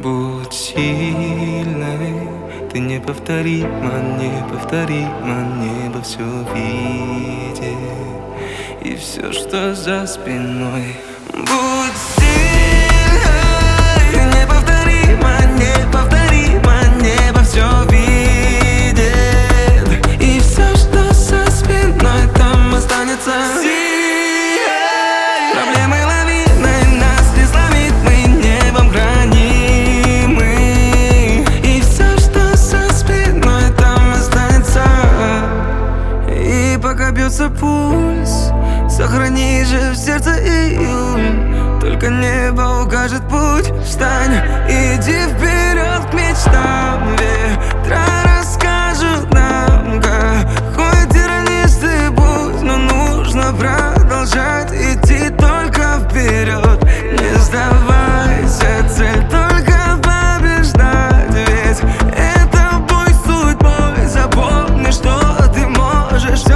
Будь сильной, ты неповторима, неповторима, небо все видит, и все, что за спиной. Будь сильной, неповторима, неповторима, небо все видит, и все, что за спиной, там останется. Проблемы лавиной нас не сломит, мы небом хранимы, и все, что за спиной, там останется. И пока бьется пульс, сохрани же в сердце июль. Только небо укажет путь. Встань, иди вперед к мечтам. Ветра расскажут нам, какой тернистый путь, но нужно продолжать идти только вперед. Не сдавайся, цель только побеждать, ведь это бой с судьбой. Запомни, что ты можешь все.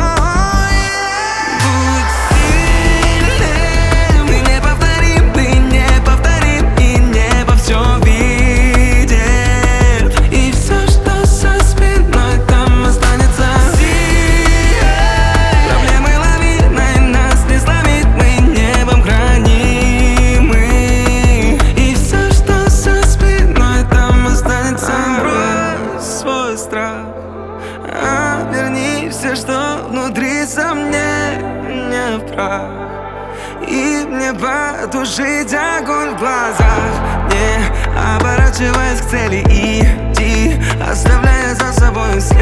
Верни все, что внутри сомнения в прах, и мне потушить огонь в глазах. Не оборачиваясь к цели, иди, оставляя за собой след.